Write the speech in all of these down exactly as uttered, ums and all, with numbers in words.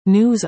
News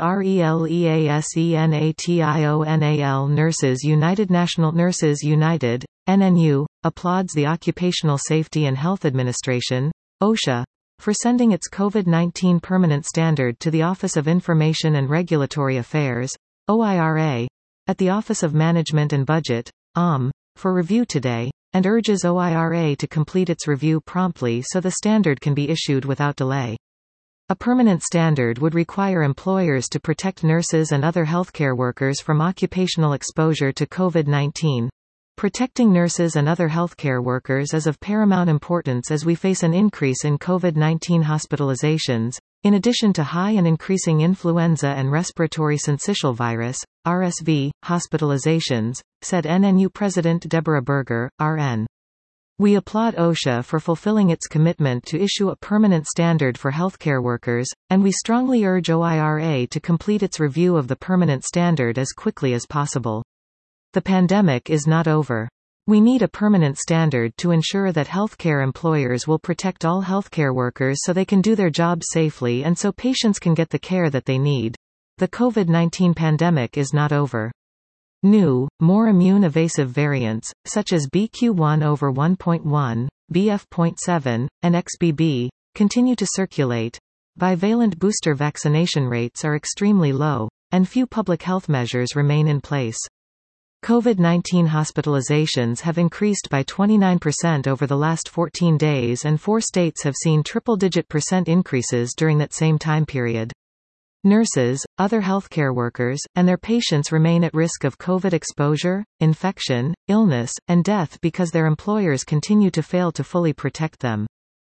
RELEASENATIONAL Nurses United National Nurses United, N N U, applauds the Occupational Safety and Health Administration, OSHA, for sending its COVID nineteen permanent standard to the Office of Information and Regulatory Affairs, O I R A, at the Office of Management and Budget, O M, for review today, and urges O I R A to complete its review promptly so the standard can be issued without delay. A permanent standard would require employers to protect nurses and other healthcare workers from occupational exposure to COVID nineteen. Protecting nurses and other healthcare workers is of paramount importance as we face an increase in COVID nineteen hospitalizations, in addition to high and increasing influenza and respiratory syncytial virus, R S V, hospitalizations, said N N U President Deborah Berger, R N. We applaud OSHA for fulfilling its commitment to issue a permanent standard for healthcare workers, and we strongly urge O I R A to complete its review of the permanent standard as quickly as possible. The pandemic is not over. We need a permanent standard to ensure that healthcare employers will protect all healthcare workers so they can do their jobs safely and so patients can get the care that they need. The COVID nineteen pandemic is not over. New, more immune-evasive variants, such as B Q one over one point one, B F point seven, and X B B, continue to circulate. Bivalent booster vaccination rates are extremely low, and few public health measures remain in place. COVID nineteen hospitalizations have increased by twenty-nine percent over the last fourteen days, and four states have seen triple-digit percent increases during that same time period. Nurses, other healthcare workers, and their patients remain at risk of COVID exposure, infection, illness, and death because their employers continue to fail to fully protect them.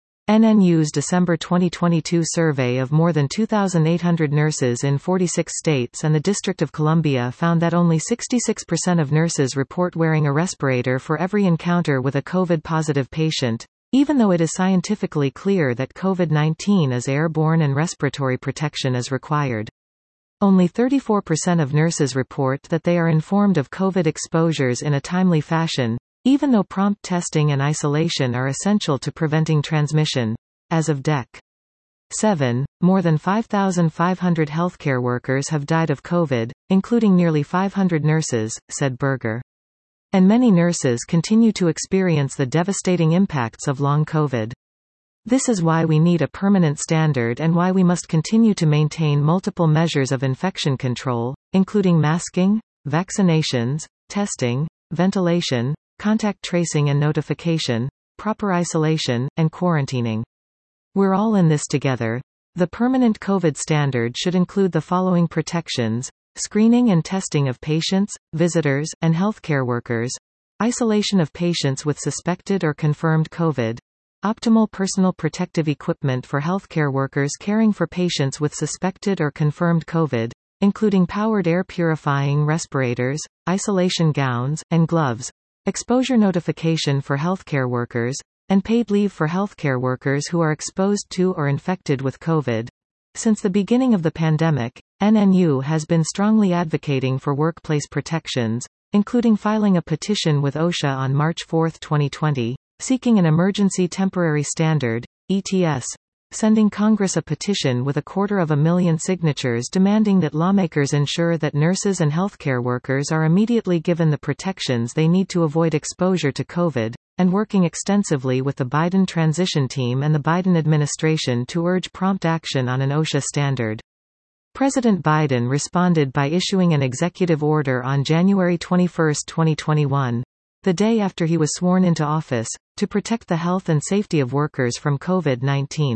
N N U's December twenty twenty-two survey of more than two thousand eight hundred nurses in forty-six states and the District of Columbia found that only sixty-six percent of nurses report wearing a respirator for every encounter with a COVID-positive patient, even though it is scientifically clear that COVID nineteen is airborne and respiratory protection is required. Only thirty-four percent of nurses report that they are informed of COVID exposures in a timely fashion, even though prompt testing and isolation are essential to preventing transmission. As of D E C seven, more than five thousand five hundred healthcare workers have died of COVID, including nearly five hundred nurses, said Berger. And many nurses continue to experience the devastating impacts of long COVID. This is why we need a permanent standard and why we must continue to maintain multiple measures of infection control, including masking, vaccinations, testing, ventilation, contact tracing and notification, proper isolation, and quarantining. We're all in this together. The permanent COVID standard should include the following protections: screening and testing of patients, visitors, and healthcare workers, isolation of patients with suspected or confirmed COVID, optimal personal protective equipment for healthcare workers caring for patients with suspected or confirmed COVID, including powered air purifying respirators, isolation gowns, and gloves, exposure notification for healthcare workers, and paid leave for healthcare workers who are exposed to or infected with COVID. Since the beginning of the pandemic, N N U has been strongly advocating for workplace protections, including filing a petition with OSHA on March fourth twenty twenty, seeking an Emergency Temporary Standard, E T S, sending Congress a petition with a quarter of a million signatures demanding that lawmakers ensure that nurses and healthcare workers are immediately given the protections they need to avoid exposure to COVID, and working extensively with the Biden transition team and the Biden administration to urge prompt action on an OSHA standard. President Biden responded by issuing an executive order on January twenty-first twenty twenty-one, the day after he was sworn into office, to protect the health and safety of workers from COVID nineteen.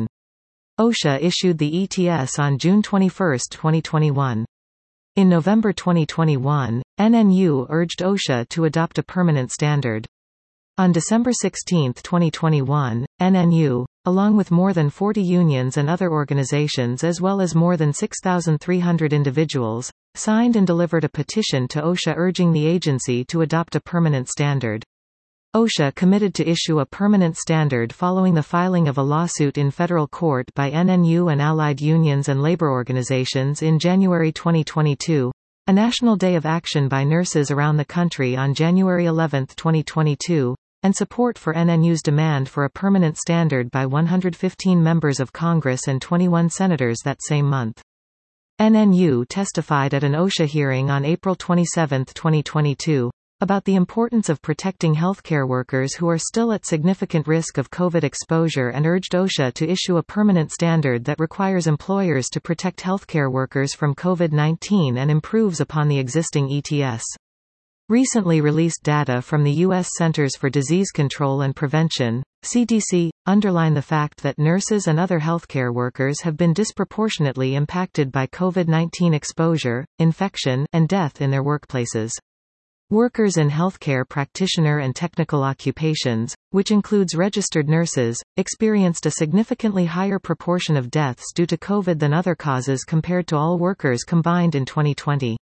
OSHA issued the E T S on June twenty-first twenty twenty-one. In November twenty twenty-one, N N U urged OSHA to adopt a permanent standard. On December sixteenth twenty twenty-one, N N U, along with more than forty unions and other organizations as well as more than six thousand three hundred individuals, signed and delivered a petition to OSHA urging the agency to adopt a permanent standard. OSHA committed to issue a permanent standard following the filing of a lawsuit in federal court by N N U and allied unions and labor organizations in January twenty twenty-two, a national day of action by nurses around the country on January eleventh twenty twenty-two, and support for N N U's demand for a permanent standard by one hundred fifteen members of Congress and twenty-one senators that same month. N N U testified at an OSHA hearing on April twenty-seventh, twenty twenty-two, about the importance of protecting healthcare workers who are still at significant risk of COVID exposure and urged OSHA to issue a permanent standard that requires employers to protect healthcare workers from COVID nineteen and improves upon the existing E T S. Recently released data from the U S Centers for Disease Control and Prevention, C D C, underline the fact that nurses and other healthcare workers have been disproportionately impacted by COVID nineteen exposure, infection, and death in their workplaces. Workers in healthcare practitioner and technical occupations, which includes registered nurses, experienced a significantly higher proportion of deaths due to COVID than other causes compared to all workers combined in twenty twenty.